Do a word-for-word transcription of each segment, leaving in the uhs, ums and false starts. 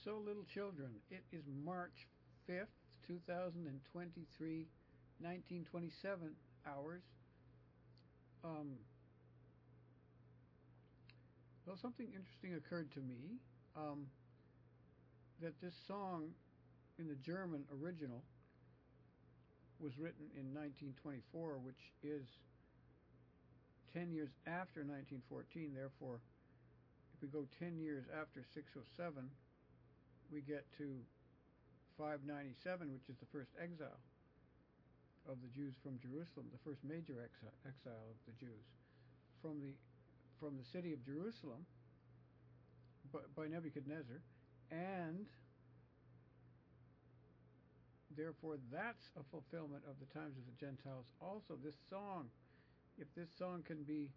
So, little children, it is March fifth, two thousand twenty-three, nineteen twenty-seven hours. Um, well, something interesting occurred to me. Um, that this song in the German original was written in nineteen twenty-four, which is ten years after nineteen fourteen. Therefore, if we go ten years after six oh seven, we get to five ninety-seven, which is the first exile of the Jews from Jerusalem, the first major exile, exile of the Jews from the from the city of Jerusalem by, by Nebuchadnezzar, and therefore that's a fulfillment of the times of the Gentiles. Also, this song, if this song can be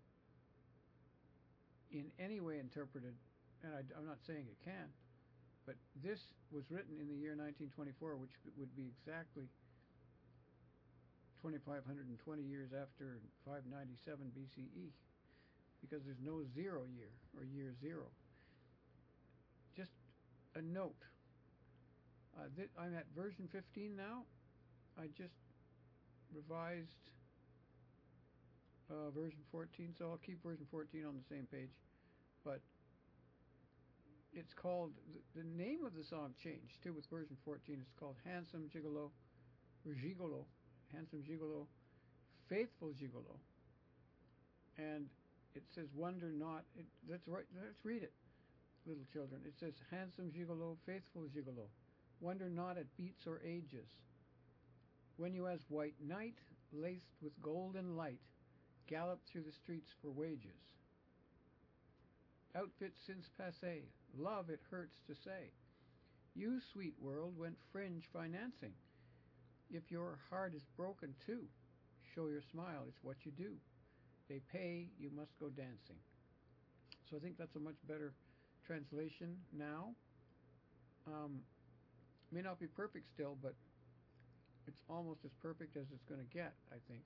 in any way interpreted, and I, I'm not saying it can, but this was written in the year nineteen twenty-four, which would be exactly two thousand five hundred twenty years after five ninety-seven B C E, because there's no zero year or year zero. Just a note. Uh, th I'm at version fifteen now. I just revised uh, version fourteen, so I'll keep version fourteen on the same page. But it's called, the, the name of the song changed too with version fourteen. It's called Handsome Gigolo, or Gigolo, Handsome Gigolo, Faithful Gigolo. And it says, wonder not, it, let's, write, let's read it, little children. It says, Handsome Gigolo, Faithful Gigolo, wonder not at beats or ages. When you as white knight, laced with golden light, gallop through the streets for wages. Outfit since passé, love it hurts to say. You, sweet world, went fringe financing. If your heart is broken too, show your smile, it's what you do. They pay, you must go dancing. So I think that's a much better translation now. Um, may not be perfect still, but it's almost as perfect as it's going to get, I think.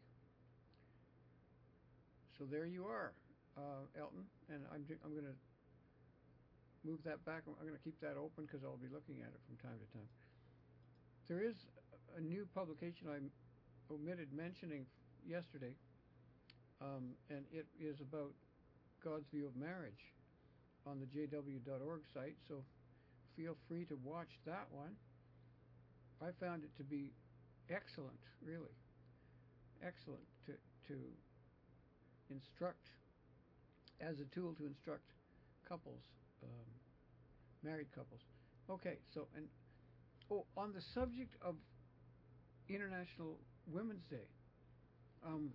So there you are, uh, Elton, and I'm, I'm going to move that back. I'm going to keep that open because I'll be looking at it from time to time. There is a new publication I omitted mentioning yesterday, um, and it is about God's view of marriage on the J W dot org site, so feel free to watch that one. I found it to be excellent, really excellent, to to instruct, as a tool to instruct couples, um, married couples. Okay, so, and oh, on the subject of International Women's Day, um,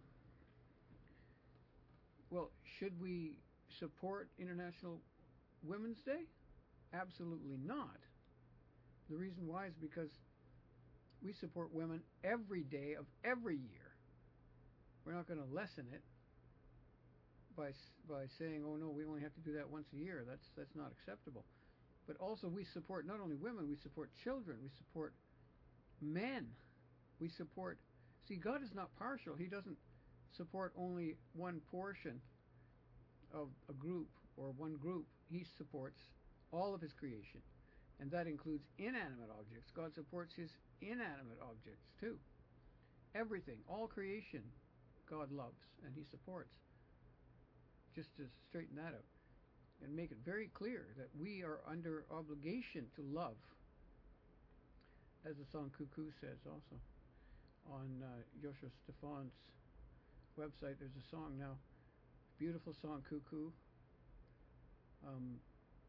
well, should we support International Women's Day? Absolutely not. The reason why is because we support women every day of every year. We're not going to lessen it by by saying, oh no, we only have to do that once a year. That's that's not acceptable. But also, we support not only women, we support children, we support men, we support. See, God is not partial. He doesn't support only one portion of a group or one group. He supports all of His creation, and that includes inanimate objects. God supports His inanimate objects too. Everything, all creation, God loves and He supports. Just to straighten that out and make it very clear that we are under obligation to love, as the song Cuckoo says. Also on uh, Joshua Stefan's website, there's a song now, beautiful song, Cuckoo. um,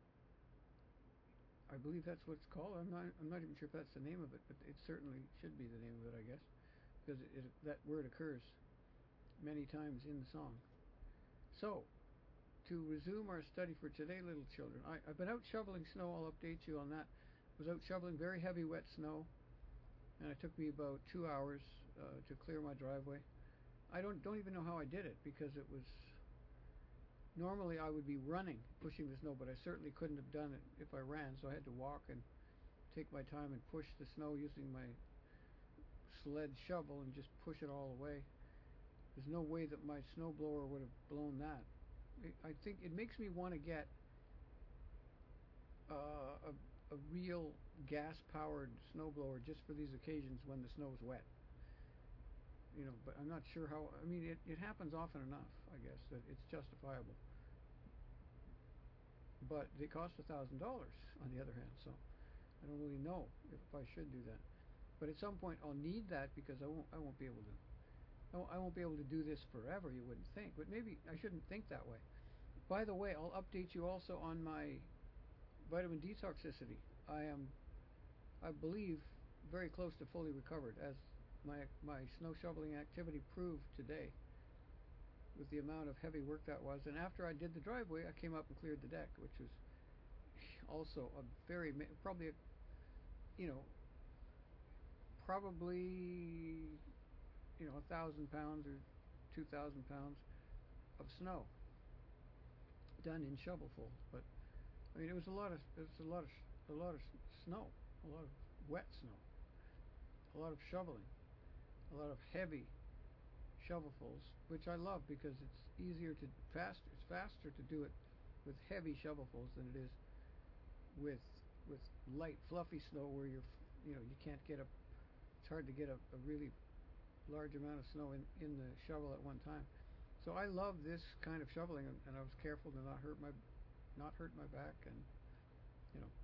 I believe that's what it's called. I'm not I'm not even sure if that's the name of it, but it certainly should be the name of it, I guess, because it, it, that word occurs many times in the song. So, to resume our study for today, little children, I, I've been out shoveling snow. I'll update you on that. I was out shoveling very heavy wet snow, and it took me about two hours uh, to clear my driveway. I don't don't even know how I did it, because it was, normally I would be running, pushing the snow, but I certainly couldn't have done it if I ran, so I had to walk and take my time and push the snow using my sled shovel and just push it all away. There's no way that my snowblower would have blown that. I think it makes me want to get uh, a, a real gas-powered snowblower just for these occasions when the snow is wet. You know, but I'm not sure how. I mean, it, it happens often enough, I guess, that it's justifiable. But they cost a thousand dollars on the other hand, so I don't really know if I should do that. But at some point, I'll need that because I won't. I won't be able to. I won't, I won't be able to do this forever. You wouldn't think, but maybe I shouldn't think that way. By the way, I'll update you also on my vitamin D toxicity. I am, I believe, very close to fully recovered, as my my snow shoveling activity proved today, with the amount of heavy work that was. And after I did the driveway, I came up and cleared the deck, which was also a very probably a, you know probably you know a thousand pounds or two thousand pounds of snow done in shovelfuls. But I mean, it was a lot of it was a lot of a lot of snow, a lot of wet snow, a lot of shoveling, a lot of heavy shovelfuls, which I love because it's easier to faster. It's faster to do it with heavy shovelfuls than it is with with light, fluffy snow where you're you know you can't get a. It's hard to get a, a really large amount of snow in in the shovel at one time. So I love this kind of shoveling, and, and I was careful to not hurt my not hurt my back, and you know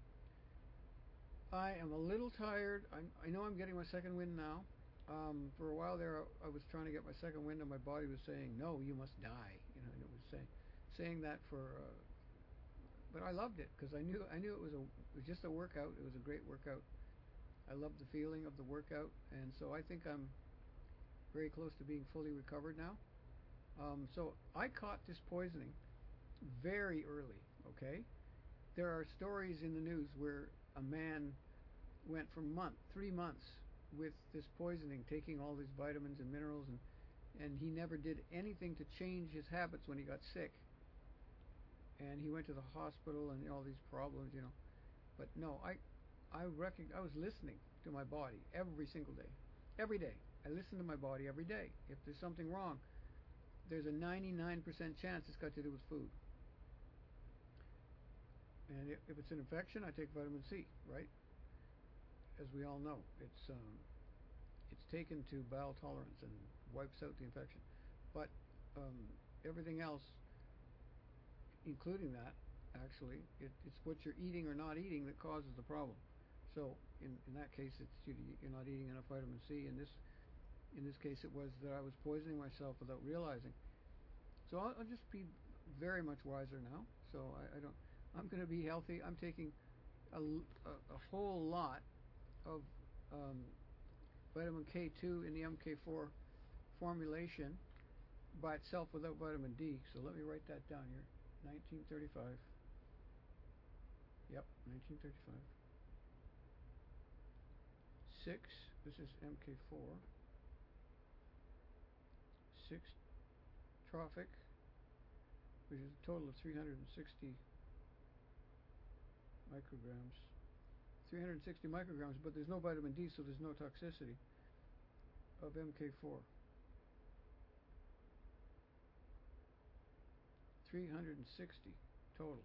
I am a little tired. I'm, I know I'm getting my second wind now. Um, for a while there, I, I was trying to get my second wind, and my body was saying, "No, you must die." You know, and it was saying saying that for. Uh, but I loved it because I knew I knew it was a it was just a workout. It was a great workout. I loved the feeling of the workout, and so I think I'm very close to being fully recovered now. Um, so I caught this poisoning very early. Okay, there are stories in the news where a man went for month, three months with this poisoning, taking all these vitamins and minerals, and and he never did anything to change his habits when he got sick. And he went to the hospital and all these problems, you know. But no, I, I reckon I was listening to my body every single day, every day. I listen to my body every day. If there's something wrong, there's a ninety-nine percent chance it's got to do with food. And if it's an infection, I take vitamin C, right? As we all know, it's um, it's taken to bowel tolerance and wipes out the infection. But um, everything else, including that, actually, it, it's what you're eating or not eating that causes the problem. So in, in that case, it's you, you're not eating enough vitamin C. In this in this case, it was that I was poisoning myself without realizing. So I'll, I'll just be very much wiser now. So I, I don't. I'm going to be healthy. I'm taking a, a, a whole lot of um, vitamin K two in the M K four formulation by itself without vitamin D. So let me write that down here. nineteen thirty-five. Yep, nineteen thirty-five. Six. This is M K four. Six trophic, which is a total of three hundred sixty micrograms. three hundred sixty micrograms, but there's no vitamin D, so there's no toxicity of M K four. three hundred sixty total,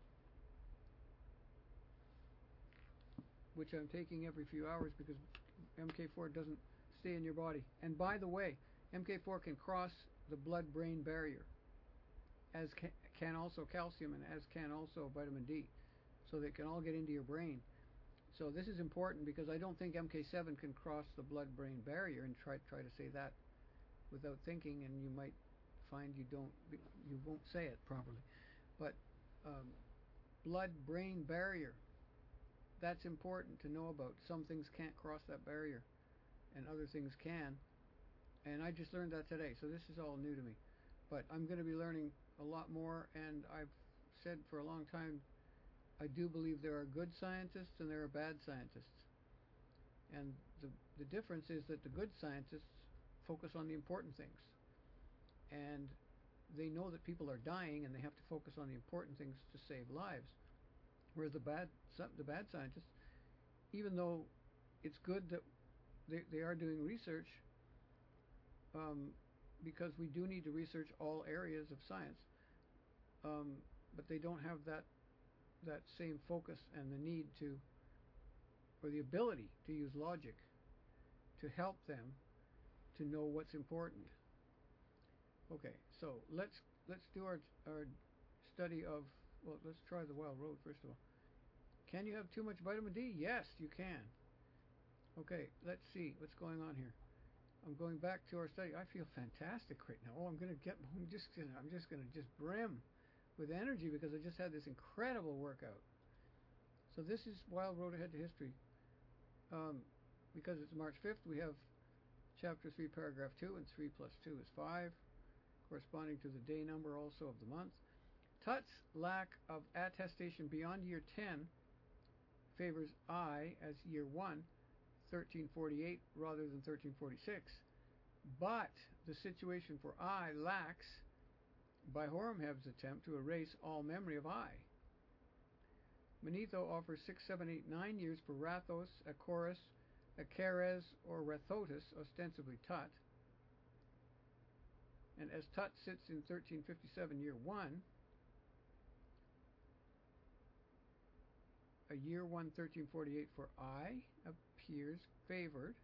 which I'm taking every few hours because M K four doesn't stay in your body. And by the way, M K four can cross the blood-brain barrier, as can, can also calcium, and as can also vitamin D, so they can all get into your brain. So this is important because I don't think M K seven can cross the blood-brain barrier, and try try to say that without thinking, and you might find you don't you won't say it properly. But um, blood-brain barrier, that's important to know about. Some things can't cross that barrier, and other things can. And I just learned that today, so this is all new to me. But I'm going to be learning a lot more, and I've said for a long time, I do believe there are good scientists and there are bad scientists. And the, the difference is that the good scientists focus on the important things. And they know that people are dying, and they have to focus on the important things to save lives. Whereas the bad, the bad scientists, even though it's good that they, they are doing research, um, because we do need to research all areas of science, um, but they don't have that that same focus and the need to, or the ability to use logic to help them to know what's important. Okay, so let's let's do our our study of, well, let's try the Wild Road first of all. Can you have too much vitamin D? Yes, you can. Okay, let's see what's going on here. I'm going back to our study. I feel fantastic right now. Oh, I'm gonna get. I'm just gonna. I'm just gonna just brim with energy because I just had this incredible workout. So this is Wild Road Ahead to History. Um, because it's March fifth, we have Chapter three, Paragraph two, and three plus two is five, corresponding to the day number also of the month. Tut's lack of attestation beyond year ten favors I as year one, thirteen forty-eight, rather than thirteen forty-six. But the situation for I lacks by Horemheb's attempt to erase all memory of I. Manetho offers six, seven, eight, nine years for Rathos, Acorus, Akeres, or Rathotus, ostensibly Tut. And as Tut sits in thirteen fifty-seven, year one, a year one, thirteen forty-eight for I appears favored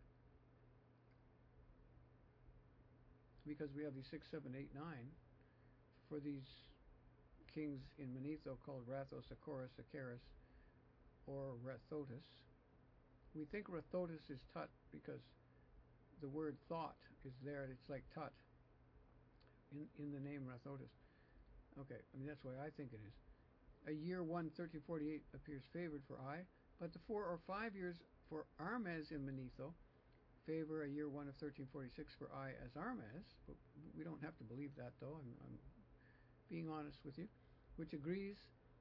because we have these six, seven, eight, nine for these kings in Manetho called Rathos, Acorus, Akeres, or Rathotus. We think Rathotus is Tut because the word thought is there. It's like Tut in, in the name Rathotus. Okay, I mean that's why I think it is. A year one, thirteen forty-eight appears favored for I, but the four or five years for Armes in Manetho favor a year one of thirteen forty-six for I as Armes. But we don't have to believe that, though. I'm, I'm being honest with you. Which agrees.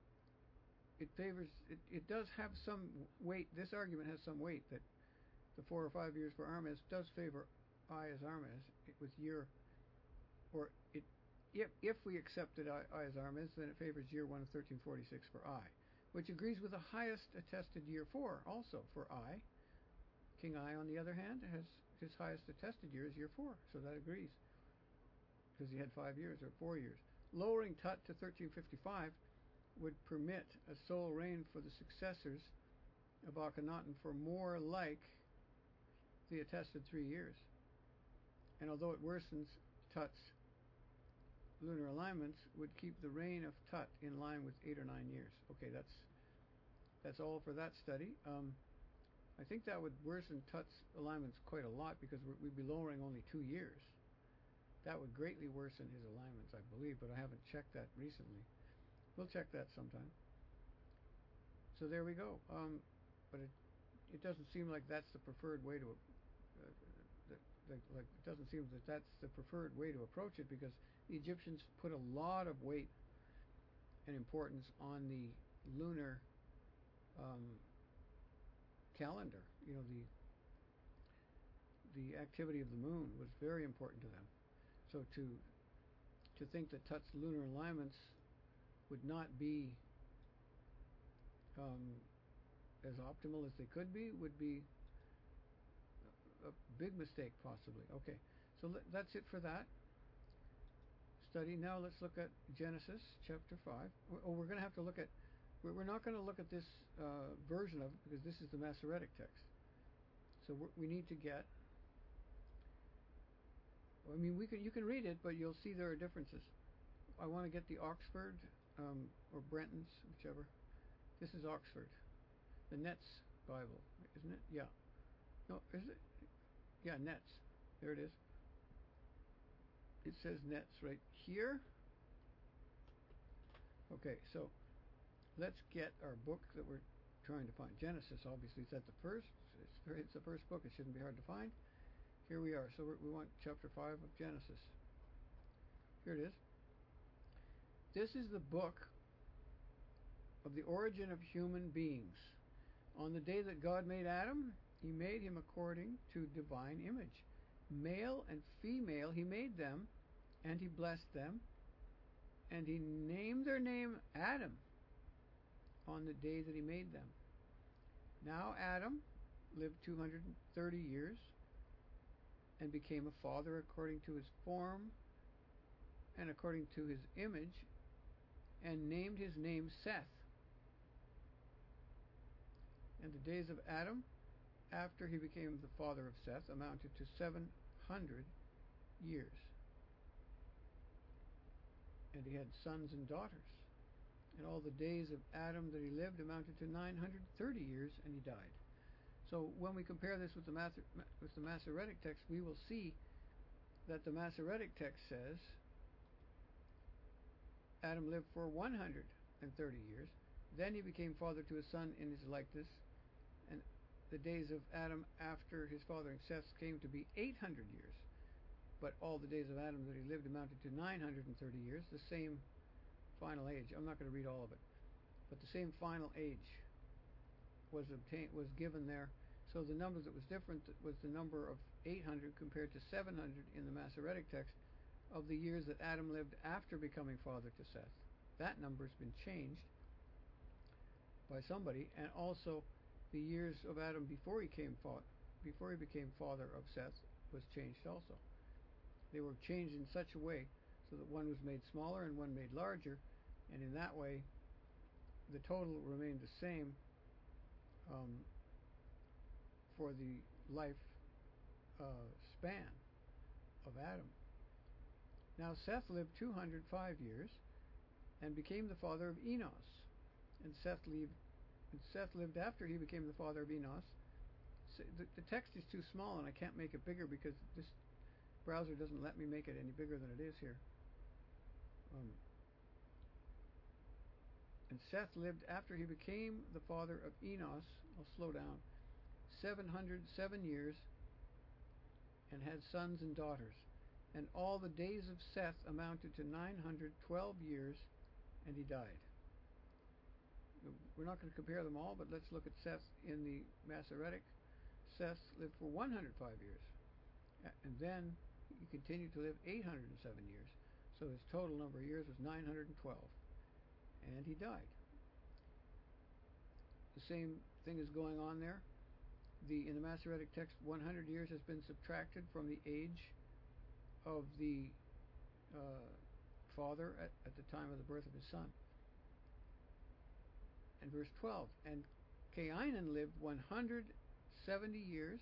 It favors. It, it does have some weight. This argument has some weight that the four or five years for Armes does favor I as Armes with year, or it. If, if we accepted I, I as Armes, then it favors year one of thirteen forty-six for I, which agrees with the highest attested year four also for I. King I, on the other hand, has his highest attested year is year four, so that agrees because he had five years or four years. Lowering Tut to thirteen fifty-five would permit a sole reign for the successors of Akhenaten for more like the attested three years. And although it worsens Tut's lunar alignments, would keep the reign of Tut in line with eight or nine years. Okay, that's that's all for that study. Um, I think that would worsen Tut's alignments quite a lot because we're, we'd be lowering only two years. That would greatly worsen his alignments, I believe, but I haven't checked that recently. We'll check that sometime. So there we go. Um, but it it doesn't seem like that's the preferred way to. Uh, that, like, like it doesn't seem that that's the preferred way to approach it because the Egyptians put a lot of weight and importance on the lunar um, calendar. You know, the the activity of the moon was very important to them. So to to think that Tut's lunar alignments would not be um, as optimal as they could be would be a, a big mistake, possibly. Okay, so le- that's it for that study. Now let's look at Genesis chapter five. Oh, we're going to have to look at. We're, we're not going to look at this uh, version of it because this is the Masoretic text. So we're, we need to get. I mean, we can. You can read it, but you'll see there are differences. I want to get the Oxford um, or Brenton's, whichever. This is Oxford, the Nets Bible, isn't it? Yeah. No, is it? Yeah, Nets. There it is. It says Nets right here. Okay, so let's get our book that we're trying to find. Genesis, obviously, is at the first. It's, it's the first book. It shouldn't be hard to find. Here we are. So we're, we want chapter five of Genesis. Here it is. This is the book of the origin of human beings. On the day that God made Adam, he made him according to divine image. Male and female he made them, and he blessed them, and he named their name Adam on the day that he made them. Now Adam lived two hundred thirty years and became a father according to his form and according to his image, and named his name Seth. And the days of Adam after he became the father of Seth amounted to seven hundred years. And he had sons and daughters. And all the days of Adam that he lived amounted to nine hundred thirty years, and he died. So when we compare this with the, Math- with the Masoretic text, we will see that the Masoretic text says Adam lived for one hundred thirty years. Then he became father to a son in his likeness. And the days of Adam after his fathering Seth came to be eight hundred years. But all the days of Adam that he lived amounted to nine hundred thirty years, the same final age. I'm not going to read all of it, but the same final age was obtained, was given there. So the number that was different was the number of eight hundred compared to seven hundred in the Masoretic text of the years that Adam lived after becoming father to Seth. That number has been changed by somebody, and also the years of Adam before he came fa- before he became father of Seth was changed also. They were changed in such a way so that one was made smaller and one made larger, and in that way the total remained the same um, for the life uh, span of Adam. Now Seth lived two hundred five years and became the father of Enos. And Seth lived, and Seth lived after he became the father of Enos. So the, the text is too small and I can't make it bigger because this browser doesn't let me make it any bigger than it is here. Um, and Seth lived after he became the father of Enos. I'll slow down. seven hundred seven years and had sons and daughters. And all the days of Seth amounted to nine hundred twelve years, and he died. We're not going to compare them all, but let's look at Seth in the Masoretic. Seth lived for one hundred five years, and then he continued to live eight hundred seven years. So his total number of years was nine hundred twelve, and he died. The same thing is going on there. The in the Masoretic text, one hundred years has been subtracted from the age of the uh, father at, at the time of the birth of his son. And verse twelve, and Cainan lived one hundred seventy years.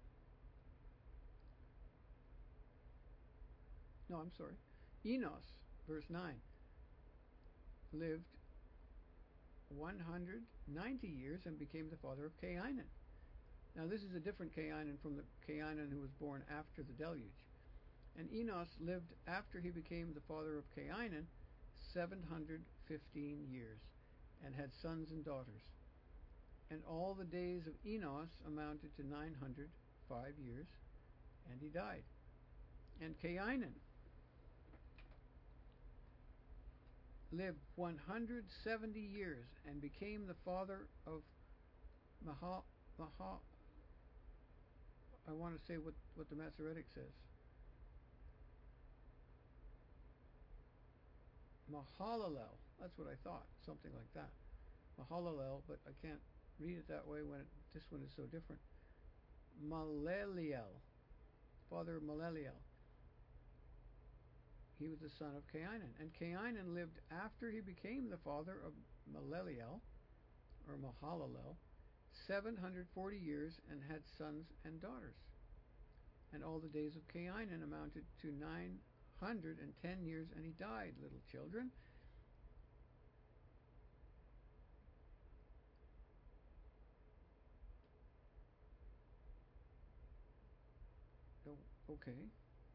No, I'm sorry. Enos, verse nine, lived one hundred ninety years and became the father of Cainan. Now this is a different Cainan from the Cainan who was born after the deluge. And Enos lived after he became the father of Cainan seven hundred fifteen years and had sons and daughters. And all the days of Enos amounted to nine hundred five years, and he died. And Cainan lived one hundred seventy years and became the father of Maha, Maha I want to say what, what the Masoretic says. Mahalalel. That's what I thought. Something like that. Mahalalel, but I can't read it that way when it, this one is so different. Maleliel. Father of Maleliel. He was the son of Cainan. And Cainan lived after he became the father of Maleliel, or Mahalalel, seven hundred forty years and had sons and daughters. And all the days of Cainan amounted to nine hundred ten years, and he died, little children. Oh, okay.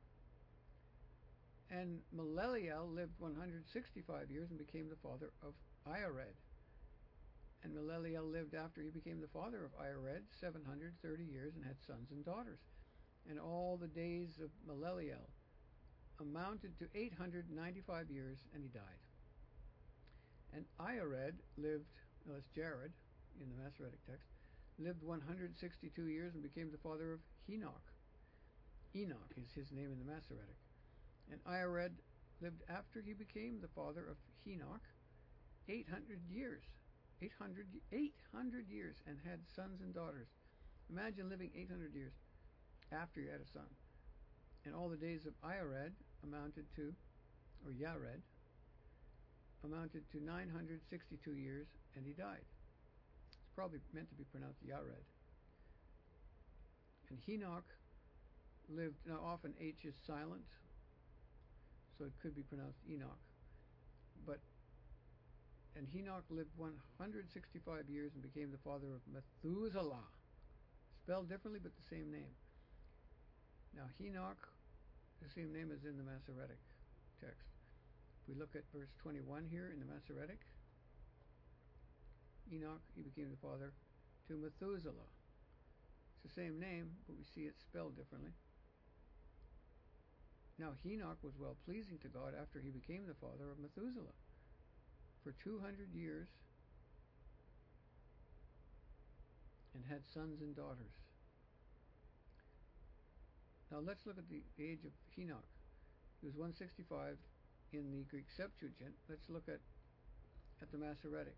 And Maleliel lived one hundred sixty-five years and became the father of Iared. And Maleliel lived after he became the father of Iared seven hundred thirty years and had sons and daughters. And all the days of Maleliel amounted to eight hundred ninety-five years, and he died. And Iared lived, no, that's Jared in the Masoretic text, lived one hundred sixty-two years and became the father of Enoch. Enoch is his name in the Masoretic. And Iared lived after he became the father of Enoch eight hundred years. eight hundred, eight hundred years, and had sons and daughters. Imagine living eight hundred years after you had a son. And all the days of Iared amounted to, or Yared, amounted to nine hundred sixty-two years, and he died. It's probably meant to be pronounced Yared. And Henoch lived, now often H is silent, so it could be pronounced Enoch. But, and Henoch lived one hundred sixty-five years and became the father of Methuselah. Spelled differently, but the same name. Now, Henoch, the same name as in the Masoretic text. If we look at verse twenty-one here in the Masoretic, Enoch, he became the father to Methuselah. It's the same name, but we see it spelled differently. Now, Henoch was well pleasing to God after he became the father of Methuselah. For two hundred years, and had sons and daughters. Now let's look at the age of Henoch. He was one hundred sixty-five in the Greek Septuagint. Let's look at, at the Masoretic.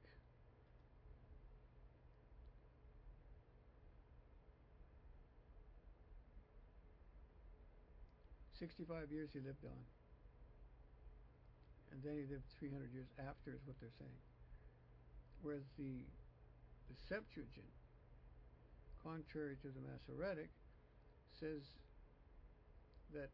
sixty-five years he lived on. And then he lived three hundred years after is what they're saying. Whereas the, the Septuagint, contrary to the Masoretic, says that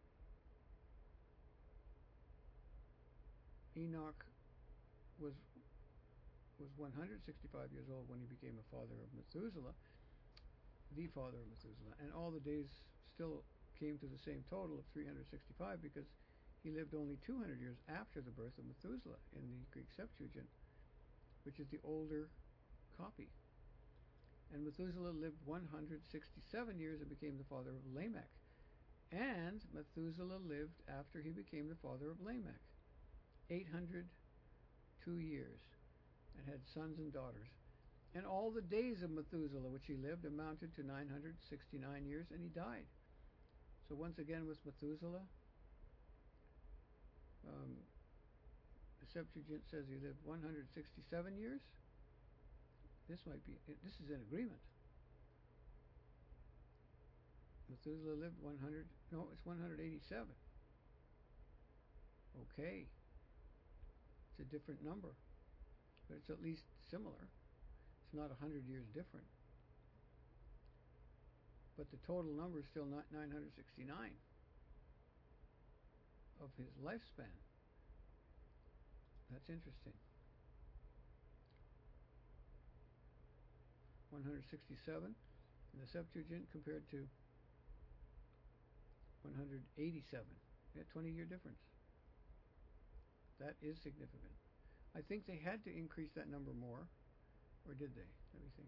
Enoch was was one hundred sixty-five years old when he became a father of Methuselah, the father of Methuselah, and all the days still came to the same total of three hundred sixty-five because he lived only two hundred years after the birth of Methuselah in the Greek Septuagint, which is the older copy. And Methuselah lived one hundred sixty-seven years and became the father of Lamech. And Methuselah lived after he became the father of Lamech eight hundred two years and had sons and daughters. And all the days of Methuselah which he lived amounted to nine hundred sixty-nine years, and he died. So once again with Methuselah, um, the Septuagint says he lived one hundred sixty-seven years. This might be, this is in agreement. Methuselah lived one hundred, no, it's one hundred eighty-seven. Okay. It's a different number, but it's at least similar. It's not one hundred years different. But the total number is still not nine hundred sixty-nine of his lifespan. That's interesting. one hundred sixty-seven in the Septuagint compared to one hundred eighty-seven. Yeah, twenty year difference. That is significant. I think they had to increase that number more, or did they? Let me think.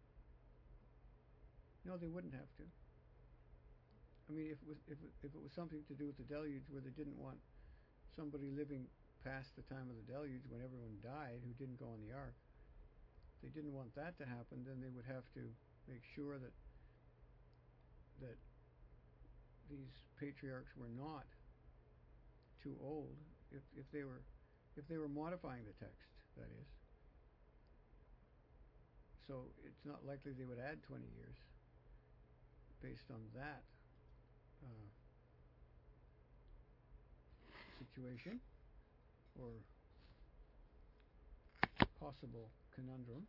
No, they wouldn't have to. I mean, if it was if it, if it was something to do with the deluge, where they didn't want somebody living past the time of the deluge when everyone died who didn't go on the ark, if they didn't want that to happen, then they would have to make sure that that these patriarchs were not too old. If if they were if they were modifying the text, that is. So it's not likely they would add twenty years based on that uh, situation or possible conundrum.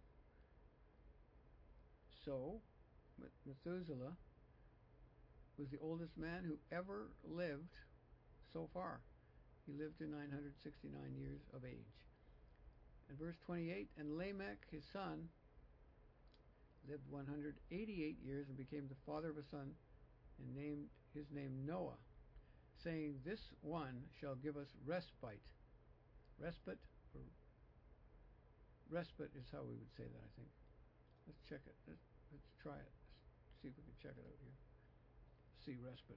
So Methuselah was the oldest man who ever lived so far. He lived to nine hundred sixty-nine years of age. In verse twenty-eight, and Lamech, his son, lived one hundred eighty-eight years and became the father of a son, and named his name Noah, saying, this one shall give us respite. Respite, or respite is how we would say that, I think. Let's check it. Let's, let's try it. Let's see if we can check it out here. See respite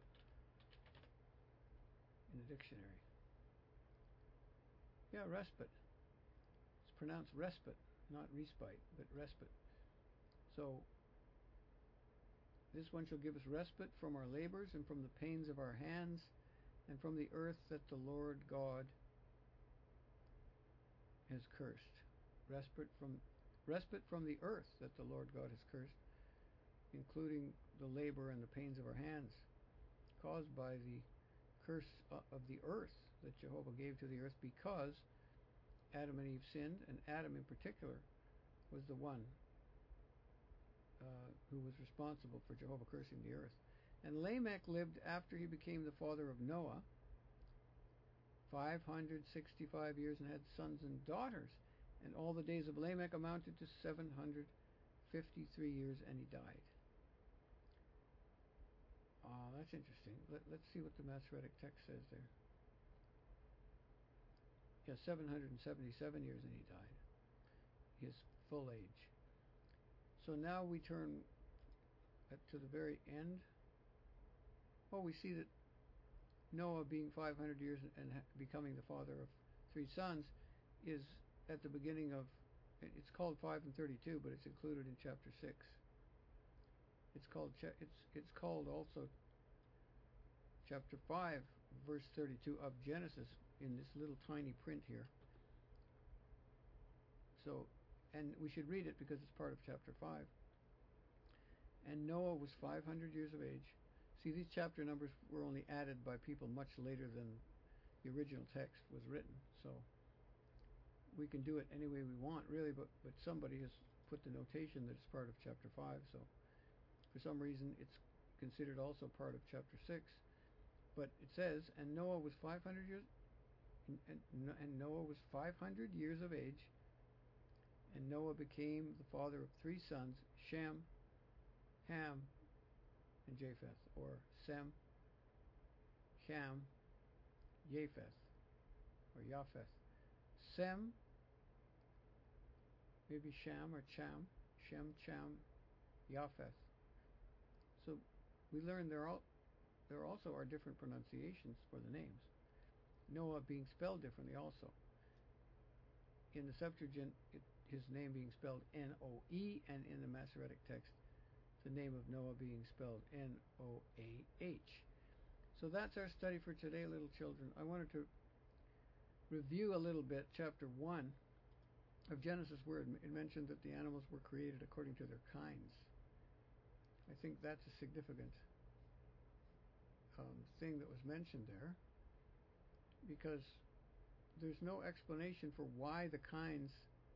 in the dictionary. Yeah, respite. It's pronounced respite, not respite, but respite. So, this one shall give us respite from our labors and from the pains of our hands and from the earth that the Lord God has cursed. Respite from respite from the earth that the Lord God has cursed, including the labor and the pains of our hands, caused by the curse of the earth that Jehovah gave to the earth because Adam and Eve sinned, and Adam in particular was the one who was responsible for Jehovah cursing the earth. And Lamech lived after he became the father of Noah five hundred sixty-five years and had sons and daughters. And all the days of Lamech amounted to seven hundred fifty-three years, and he died. Oh, that's interesting. Let, let's see what the Masoretic text says there. Yeah, seven hundred seventy-seven years, and he died. His full age. So now we turn at, to the very end. Oh, we see that Noah, being five hundred years and ha- becoming the father of three sons, is at the beginning of, it's called five and thirty-two, but it's included in chapter six. It's called it's it's called also chapter five, verse thirty-two of Genesis in this little tiny print here. So, and we should read it because it's part of chapter five. And Noah was five hundred years of age. See, these chapter numbers were only added by people much later than the original text was written. So we can do it any way we want, really, but, but somebody has put the notation that it's part of chapter five. So for some reason, it's considered also part of chapter six. But it says, and Noah was five hundred years, and, and Noah was five hundred years of age, and Noah became the father of three sons, Shem, Ham, and Japheth, or Sem, Ham, Japheth, or Japheth. Sem, maybe Sham or Cham, Shem, Cham, Japheth. So we learn there are there also are different pronunciations for the names. Noah being spelled differently also. In the Septuagint, it, his name being spelled N O E, and in the Masoretic text, the name of Noah being spelled N O A H. So that's our study for today, little children. I wanted to review a little bit chapter one of Genesis, where it mentioned that the animals were created according to their kinds. I think that's a significant um, thing that was mentioned there, because there's no explanation for why the kinds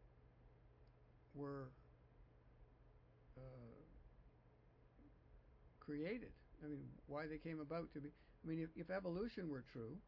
were uh, created. I mean, why they came about to be. I mean, if, if evolution were true,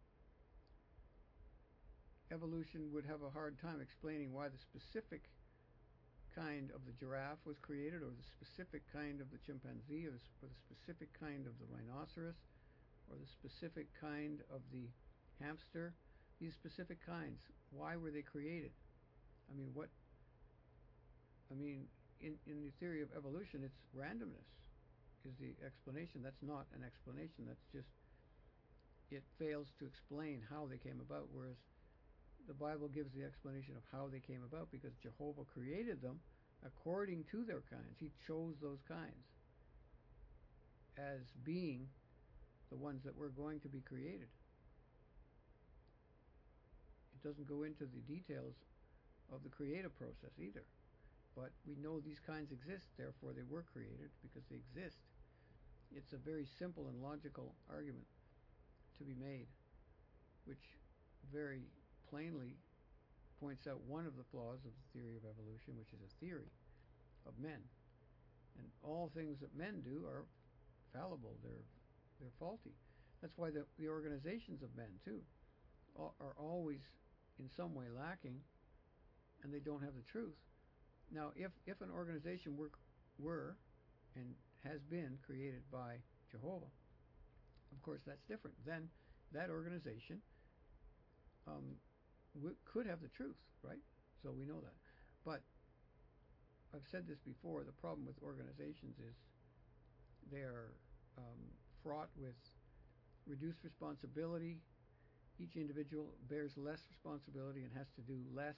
evolution would have a hard time explaining why the specific kind of the giraffe was created, or the specific kind of the chimpanzee, or the, or the specific kind of the rhinoceros, or the specific kind of the hamster. These specific kinds, why were they created? I mean, what? I mean, in, in the theory of evolution, it's randomness is the explanation. That's not an explanation. That's just, it fails to explain how they came about, whereas the Bible gives the explanation of how they came about, because Jehovah created them according to their kinds. He chose those kinds as being the ones that were going to be created. It doesn't go into the details of the creative process either. But we know these kinds exist, therefore they were created because they exist. It's a very simple and logical argument to be made, which very plainly points out one of the flaws of the theory of evolution, which is a theory of men. And all things that men do are fallible, they're they're faulty. That's why the, the organizations of men, too, are always in some way lacking, and they don't have the truth. Now, if, if an organization were, were and has been created by Jehovah, of course that's different. Then that organization um, w- could have the truth, right? So we know that. But I've said this before, the problem with organizations is they're um, fraught with reduced responsibility. Each individual bears less responsibility and has to do less,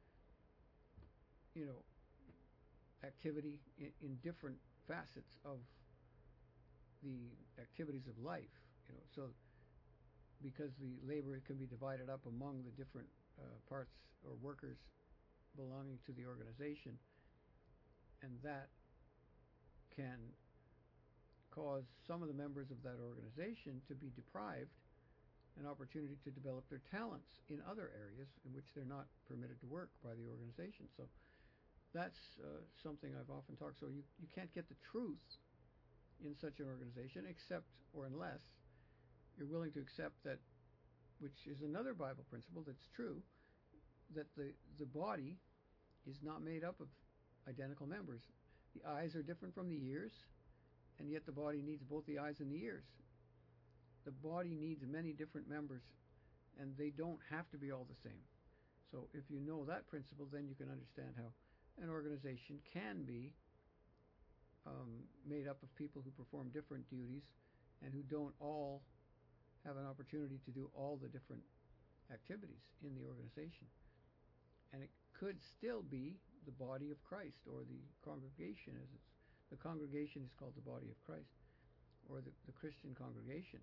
you know, activity in, in different facets of the activities of life. You know, so because the labor can be divided up among the different uh, parts or workers belonging to the organization, and that can cause some of the members of that organization to be deprived an opportunity to develop their talents in other areas in which they're not permitted to work by the organization. So that's uh, something I've often talked. So you, you can't get the truth in such an organization except or unless you're willing to accept that, which is another Bible principle that's true, that the, the body is not made up of identical members. The eyes are different from the ears, and yet the body needs both the eyes and the ears. The body needs many different members, and they don't have to be all the same. So if you know that principle, then you can understand how an organization can be um, made up of people who perform different duties and who don't all have an opportunity to do all the different activities in the organization. And it could still be the body of Christ, or the congregation, as it's the congregation is called the body of Christ, or the, the Christian congregation.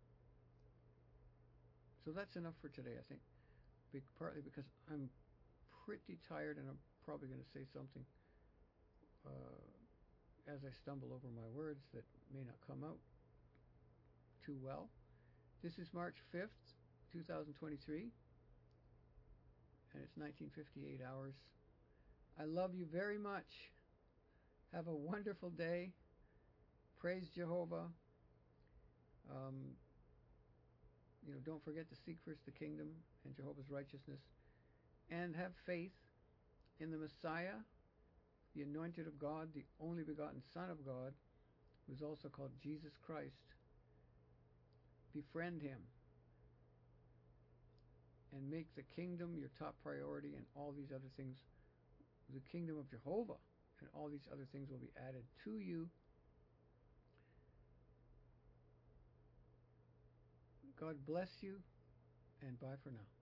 So that's enough for today, I think. Be, partly because I'm pretty tired, and I'm probably going to say something uh, as I stumble over my words that may not come out too well. This is March fifth, two thousand twenty-three, and it's nineteen fifty-eight hours. I love you very much. Have a wonderful day. Praise Jehovah. Um, you know, don't forget to seek first the kingdom and Jehovah's righteousness, and have faith in the Messiah, the anointed of God, the only begotten Son of God, who is also called Jesus Christ. Befriend him and make the kingdom your top priority, and all these other things, the kingdom of Jehovah, and all these other things will be added to you. God bless you, and bye for now.